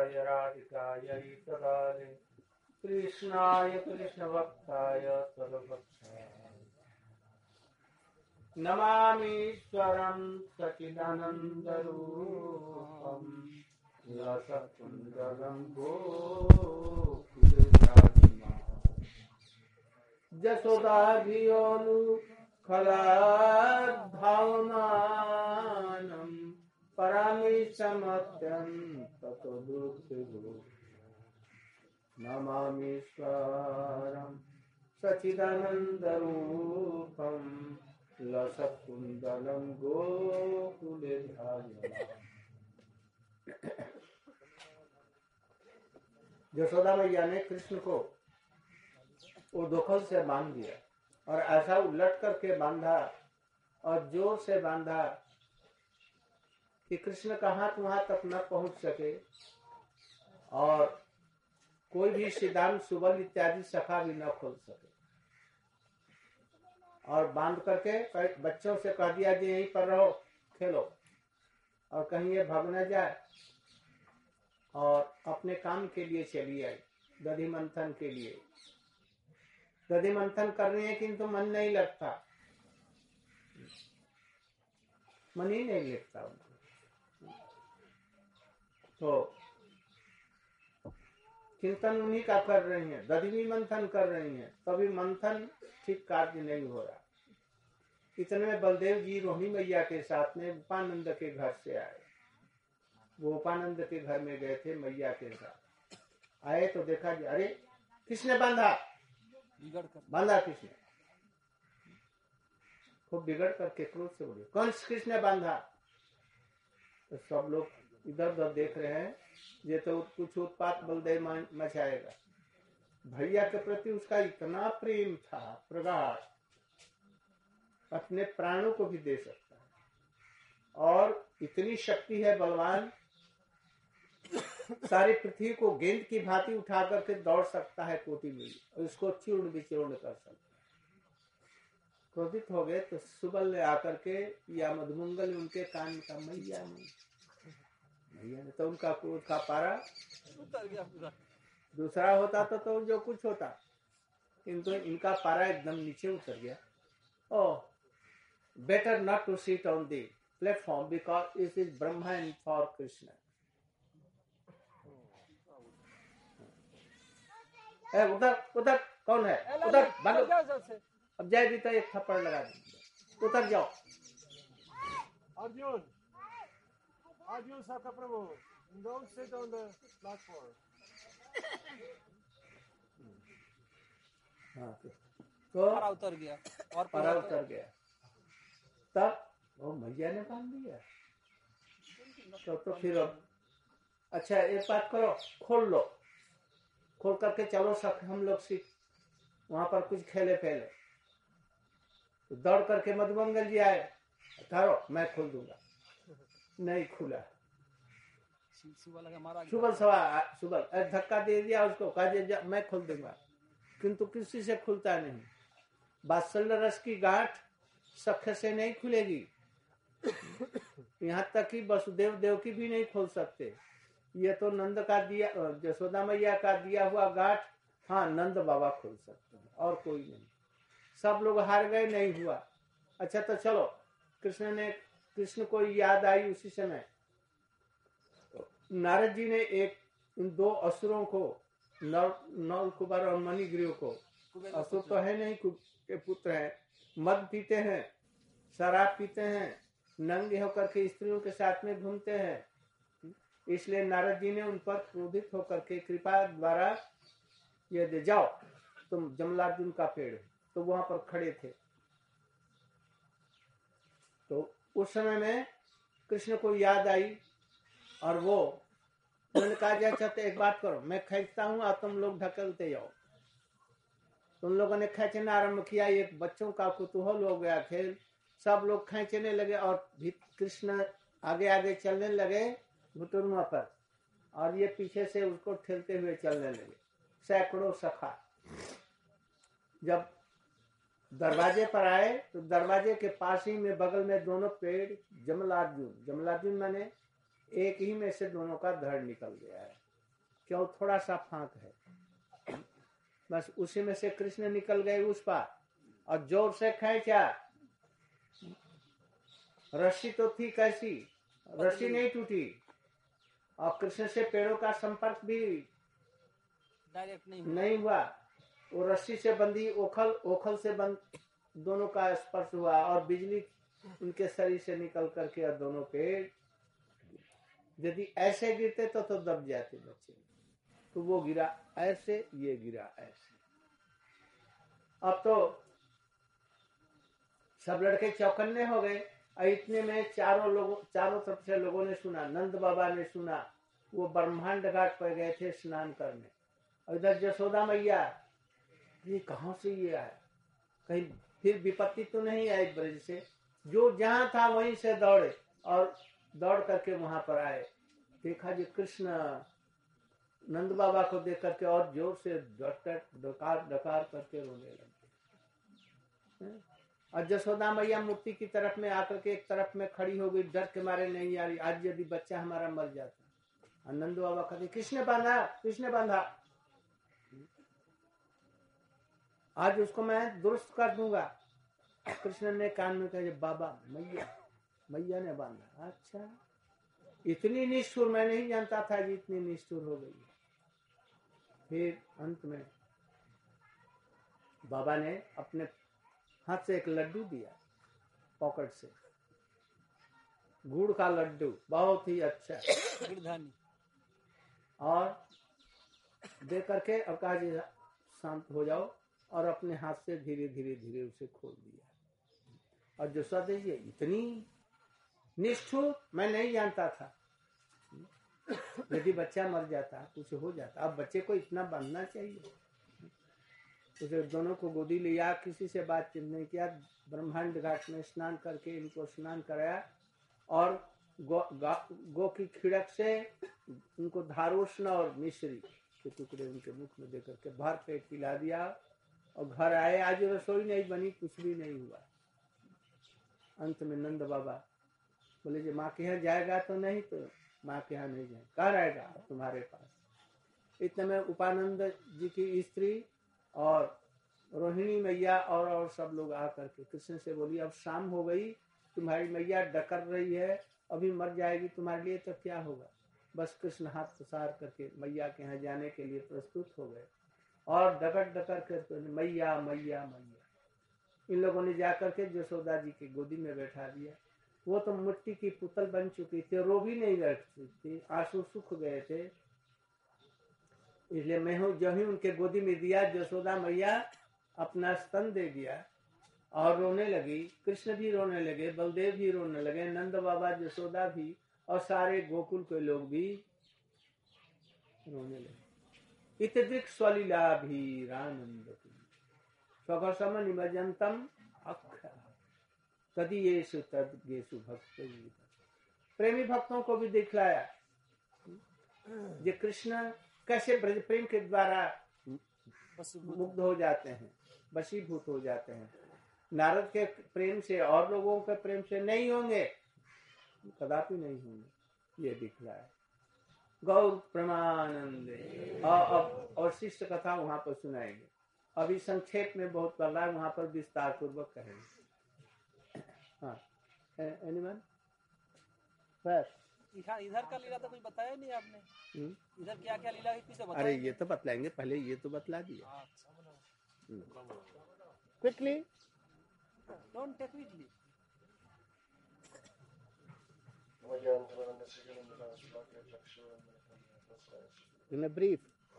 गोविन्दाय राधिकायै तदाले कृष्णाय कृष्णभक्ताय तद्भक्ताय नमामीश्वरं सच्चिदानन्दरूपम् लसत्कुण्डलं गोकुलराजिमाम् यशोदाभियोऽनुखलाद्भावमानं परामीशमत्यं ततो दुःखितो नमामीश्वरं सच्चिदानन्दरूपम् लसत्कुण्डलं गोकुले धारयन्। यशोदा मैया ने कृष्ण को वो दोखल से बांध दिया और ऐसा उलट करके बांधा और जोर से बांधा कि कृष्ण का हाथ वहां तक न पहुंच सके और कोई भी सिद्धांत सुबल इत्यादि सखा भी न खोल सके। और बांध करके बच्चों से कह दिया कि यहीं पर रहो, खेलो और कहीं ये भाग न जाए। और अपने काम के लिए चली आई दधि मंथन के लिए। दधि मंथन कर रही है किंतु मन नहीं लगता, मन ही नहीं लगता उनको। तो चिंतन उन्हीं का कर रही है, दधि भी मंथन कर रही है, तभी मंथन ठीक कार्य नहीं हो रहा। इतने में बलदेव जी रोहिणी मैया के साथ में उपानंद के घर से आए। वो उपानंद के घर में गए थे मैया के साथ। आए तो देखा कि अरे किसने बांधा, बांधा किसने, खूब बिगड़ करके क्रोध से बोले कौन किसने बांधा। तो सब लोग इधर उधर देख रहे हैं, ये तो कुछ उत्पात बलदेव मचाएगा। भैया के प्रति उसका इतना प्रेम था प्रगाढ़, अपने प्राणों को भी दे सकता है और इतनी शक्ति है बलवान, सारी पृथ्वी को गेंद की भांति उठा करके दौड़ सकता है कोटि मील और इसको चूर्ण विचूर्ण कर सकता है। क्रोधित हो गए तो सुबल ने आकर के या मधुमंगल उनके कान का मैया ने तो उनका क्रोध का पारा उतर गया पूरा। दूसरा होता तो जो कुछ होता, किंतु इनका पारा एकदम नीचे उतर गया। ओह, better not to sit on the platform because it is Brahma and for Krishna. उधर कौन है, उधर भागो। अब जय भी तो एक थप्पड़ लगा देंगे, उतर जाओ। Arjun Saka Prabhu, don't sit on the platform. तो पारा उतर गया और पारा उतर गया। तब वो मैया ने बांध दिया। तो फिर अच्छा एक बात करो, खोल लो, खोल करके चलो सब हम लोग सीख वहां पर कुछ खेले पहले। तो दौड़ करके मधुमंगल जी आए, करो मैं खोल दूंगा। नहीं खुला। सुबल धक्का दे दिया उसको, कहा दिया मैं खोल दूंगा, किंतु किसी से खुलता नहीं। वात्सल्य रस की गांठ सख्य से नहीं खुलेगी, यहाँ तक कि वसुदेव देव की भी नहीं खोल सकते। ये तो नंद का दिया, यशोदा मैया का दिया हुआ गांठ हाँ नंद बाबा खोल सकते हैं और कोई नहीं। सब लोग हार गए, नहीं हुआ। अच्छा तो चलो, कृष्ण को याद आई उसी समय। नारद जी ने इन दो असुरों को, नल कुमार और मणिग्रीव को, असुर तो है नहीं के पुत्र हैं, मद पीते हैं, शराब पीते हैं, नंगे होकर के स्त्रियों के साथ में घूमते हैं। इसलिए नारद जी ने उन पर क्रोधित होकर के कृपा द्वारा ये दे जाओ तुम जमलार्जुन का पेड़, तो वहां पर खड़े थे। तो उस समय में कृष्ण को याद आई और वो उन्होंने कहा अच्छा तो एक बात करो, मैं खींचता हूँ और तुम लोग ढकलते जाओ। तुम लोगों ने खींचना आरम्भ किया, एक बच्चों का कुतूहल हो गया खेल, सब लोग खींचने लगे और कृष्ण आगे आगे चलने लगे घुटनों पर और ये पीछे से उसको ठेलते हुए चलने लगे, सैकड़ों सखा। जब दरवाजे पर आए तो दरवाजे के पास ही में बगल में दोनों पेड़ जमलार्जुन माने एक ही में से दोनों का धड़ निकल गया है। क्यों थोड़ा सा फांक है, बस उसी में से कृष्ण निकल गए उस पार और जोर से खींचा। रस्सी तो थी कैसी, रस्सी नहीं टूटी और कृष्ण से पेड़ों का संपर्क भी डायरेक्ट नहीं हुआ। वो रस्सी से बंधी ओखल से बंद दोनों का स्पर्श हुआ और बिजली उनके शरीर से निकल करके और दोनों पेड़, यदि ऐसे गिरते तो दब जाते बच्चे। तो वो गिरा ऐसे, ये गिरा ऐसे। अब तो सब लड़के चौकन्ने हो गए। इतने में चारों तरफ से लोगों ने सुना, नंद बाबा ने सुना, वो ब्रह्मांड घाट पर गए थे स्नान करने। और इधर यशोदा मैया, ये कहां से ये आए, कहीं फिर विपत्ति तो नहीं आई ब्रज से। जो जहां था वहीं से दौड़े और दौड़ करके वहां पर आए। देखा जी कृष्ण नंद बाबा को देख करके और जोर से डकार करके रोने लगे। और यशोदा मैया मूर्ति की तरफ में आकर के एक तरफ में खड़ी हो गई, डर के मारे नहीं आ रही, आज यदि बच्चा हमारा मर जाता। और नंद बाबा कहते किसने बांधा, आज उसको मैं दुरुस्त कर दूंगा। कृष्ण ने कान में कहा बाबा मैया ने बांधा। अच्छा, इतनी निष्ठुर, मैं नहीं जानता था जी इतनी निष्ठुर हो गई। फिर अंत में बाबा ने अपने हाथ से एक लड्डू दिया, पॉकेट से, गुड़ का लड्डू, बहुत ही अच्छा, और दे करके और कहा जी शांत हो जाओ, और अपने हाथ से धीरे धीरे उसे खोल दिया। और जो सदे ये इतनी निष्ठुर मैं नहीं जानता था। यदि बच्चा मर जाता, कुछ हो जाता, अब बच्चे को इतना बांधना चाहिए। उसे दोनों को गोदी लिया, किसी से बातचीत नहीं किया, ब्रह्मांड घाट में स्नान करके इनको स्नान कराया और गो की खिड़क से उनको धारोष्ण और मिश्री के टुकड़े उनके मुख में देकर के भर पेट पिला दिया और घर आए। आज रसोई नहीं बनी, कुछ भी नहीं हुआ। अंत में नंद बाबा बोले जी माँ के यहाँ जाएगा तो नहीं, तो माँ के यहाँ नहीं जाए, कहाँ रहेगा तुम्हारे पास। इतने में उपानंद जी की स्त्री और रोहिणी मैया और सब लोग आकर के कृष्ण से बोली अब शाम हो गई, तुम्हारी मैया डकर रही है, अभी मर जाएगी, तुम्हारे लिए तो क्या होगा। बस कृष्ण हाथ पसार करके मैया के यहाँ जाने के लिए प्रस्तुत हो गए और डकर करके मैया मैया मैया। इन लोगों ने जाकर के यशोदा जी की गोदी में बैठा दिया। वो तो मिट्टी की पुतल बन चुकी थी, रो भी नहीं रखती थी, आंसू सूख गए थे। इसलिए मैं हूँ जो ही उनके गोदी में दिया, यशोदा मैया अपना स्तन दे दिया और रोने लगी। कृष्ण भी रोने लगे, बलदेव भी रोने लगे, नंद बाबा यशोदा भी और सारे गोकुल के लोग भी रोने लगे। इतदृक् स्वलीलाभिरानंद स्वघसम निमज्जन्तम अक्ष तदीयेषु तद्गेषु भक्त। प्रेमी भक्तों को भी दिखलाया ये कृष्ण कैसे ब्रज प्रेम के द्वारा मुग्ध हो जाते हैं, वशीभूत हो जाते हैं। नारद के प्रेम से और लोगों के प्रेम से नहीं होंगे, कदापि नहीं होंगे, ये दिखलाया। गौर प्रमानंदे। और शिष्य कथा वहां पर सुनाएंगे। अभी संक्षेप में बहुत कर रहा है, वहां पर विस्तार पूर्वक कहेंगे। हाँ, एनीवन? इधर का लीला तो कुछ बताया नहीं आपने। इधर क्या क्या लीला हुई थी? अरे ये तो बतलाएंगे, पहले ये तो बतला दिया। Quickly, don't take quickly. in a brief.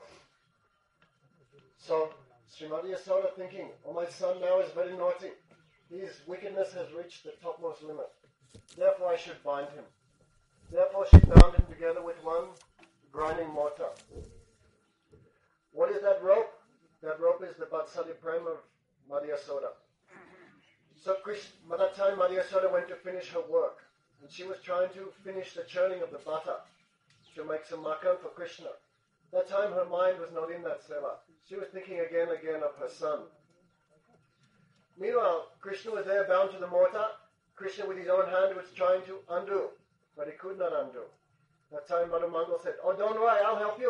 So, Srimati Yasoda thinking, oh, my son now is very naughty. His wickedness has reached the topmost limit. Therefore I should bind him. Therefore she bound him together with one grinding mortar. What is that rope? That rope is the Vatsali Prem of Madhya Yasoda. So by that time Madhya Yasoda went to finish her work. And she was trying to finish the churning of the butter to make some makhan for Krishna. That time her mind was not in that seva. She was thinking again of her son. Meanwhile, Krishna was there bound to the mortar. Krishna with his own hand was trying to undo, but he could not undo. That time Madhu Mangal said, oh, don't worry, I'll help you.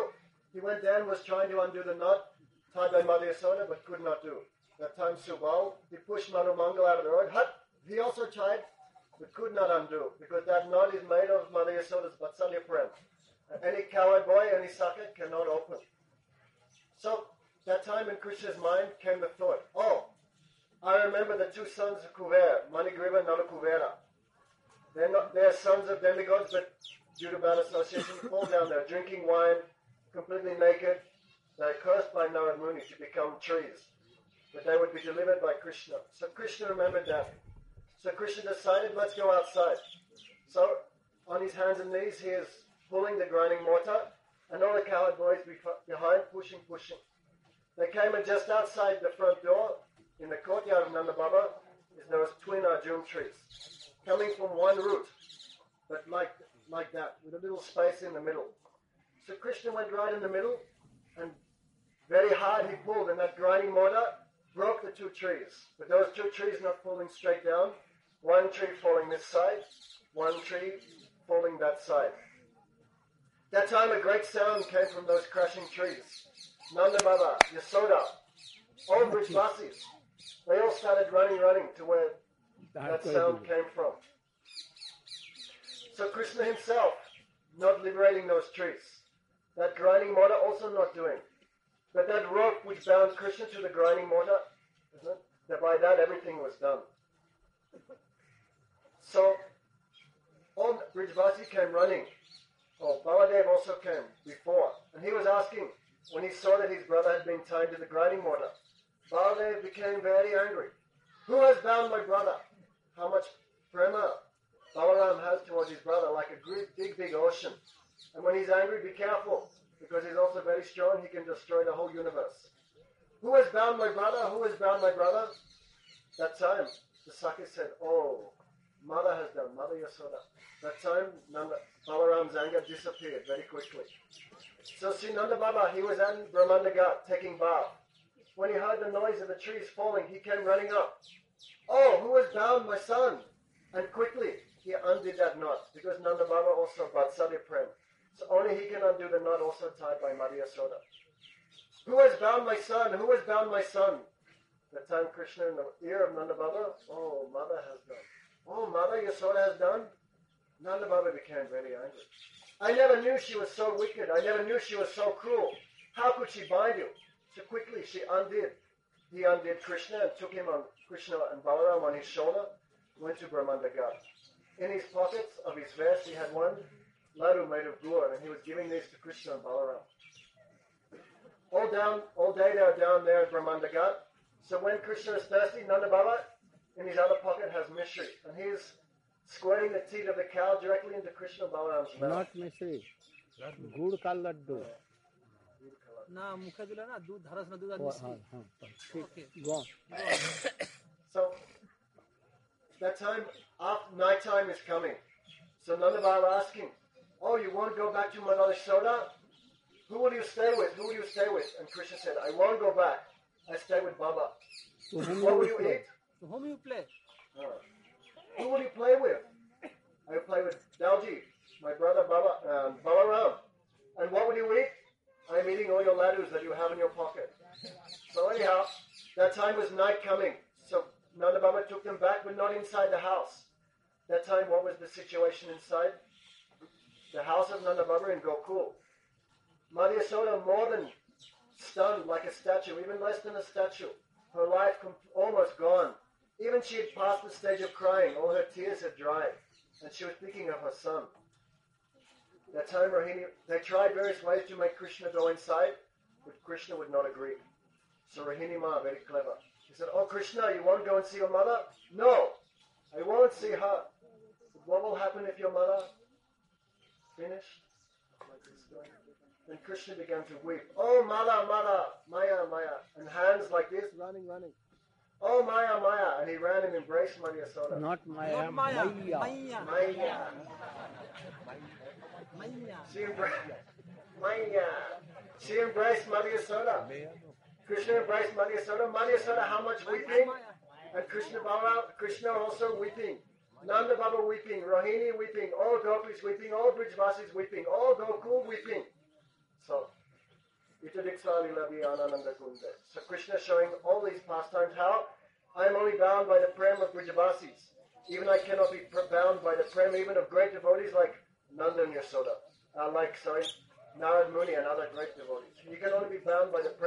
He went there and was trying to undo the knot tied by Mother Yasoda, but could not do. That time Subal, he pushed Manu Mangal out of the road. He also tried, but could not undo, because that knot is made of Mother Yasoda's Vatsalya Prem. Any coward boy, any sucker cannot open. So, that time in Krishna's mind came the thought, oh, I remember the two sons of Kuvera, Manigriva and Nalakuvera. They're sons of demigods, but due to bad association, fall down there, drinking wine, completely naked. They're cursed by Narad Muni to become trees. But they would be delivered by Krishna. So Krishna remembered that. So Krishna decided, let's go outside. So, on his hands and knees, he is pulling the grinding mortar, and all the coward boys behind, pushing. They came, and just outside the front door, in the courtyard of Nanda Baba, there was twin Arjun trees, coming from one root, but like that, with a little space in the middle. So Krishna went right in the middle, and very hard he pulled, and that grinding mortar broke the two trees. But those two trees not falling straight down, one tree falling this side, one tree falling that side. That time a great sound came from those crashing trees. Nanda Baba, Yasoda, all Brijvasis, they all started running to where that sound came from. So Krishna himself, not liberating those trees. That grinding mortar also not doing. But that rope which bound Krishna to the grinding mortar, that by that everything was done. So, all Brijvasi came running. Oh, Baladev also came before. And he was asking, when he saw that his brother had been tied to the grinding mortar, Baladev became very angry. Who has bound my brother? How much prema Balaram has towards his brother, like a big ocean. And when he's angry, be careful, because he's also very strong, he can destroy the whole universe. Who has bound my brother? Who has bound my brother? That time, the Sakhi said, oh, Mother has done, Mother Yasoda. That time, Balaram's anger disappeared very quickly. So Sri Nanda Baba, he was at Brahmanda Ghat taking bath. When he heard the noise of the trees falling, he came running up. Oh, who has bound my son? And quickly, he undid that knot, because Nanda Baba also Vatsalya Prem. So only he can undo the knot also tied by Mother Yasoda. Who has bound my son? Who has bound my son? That time Krishna in the ear of Nanda Baba, oh, Mother has done. Oh, Mother Yasoda has done? Nanda Baba became very angry. I never knew she was so wicked. I never knew she was so cruel. How could she bind you? So quickly she undid. He undid Krishna and took him on Krishna and Balaram on his shoulder, went to Brahmanda Ghat. In his pockets of his vest he had one laddu made of gur, and he was giving these to Krishna and Balaram. All day they are down there at Brahmanda Ghat. So when Krishna is thirsty, Nanda Baba in his other pocket has mishri, and he is squirting the teat of the cow directly into Krishna and Balaram's mouth. Not mishri, gud ka laddu. ना मुखे दिला ना दूध धरस ना दूध आदमी Okay, go on. So that time, after night time is coming. So Nanda Baba asking, oh, you want to go back to Mother Yasoda? Who will you stay with? Who will you stay with? And Krishna said, I won't go back. I stay with Baba. To whom What you will you play? eat? To whom you play? Who will you play with? I will play with Dalji, my brother Balaram. And what will you eat? I am eating all your laddus that you have in your pocket. So anyhow, that time was night coming. So Nanda Baba took them back, but not inside the house. That time, what was the situation inside? The house of Nanda Baba in Gokul. Mother Yasoda more than stunned like a statue, even less than a statue. Her life almost gone. Even she had passed the stage of crying. All her tears had dried. And she was thinking of her son. That time, Rohini, they tried various ways to make Krishna go inside, but Krishna would not agree. So Rohini Ma, very clever. She said, oh Krishna, you won't go and see your mother? No, I won't see her. But what will happen if your mother finished? Then Krishna began to weep. Oh Mala, Maya, Maya. And hands like this, running. Oh Maya, Maya. And he ran and embraced Mother Yasoda. Not Maya, Not Maya, Maya. Maya. She embraced Mother Yasoda. Krishna embraced Mother Yasoda. Mother Yasoda, how much weeping? And Krishna also weeping. Nanda Baba weeping. Rohini weeping. All gopis weeping. All Brijvasis weeping. All Gokul weeping. So So Krishna is showing all these pastimes how I am only bound by the prem of Brijabasis. Even I cannot be bound by the prem even of great devotees like Nanda and Yasoda. Narad Muni and other great devotees. You can only be bound by the prem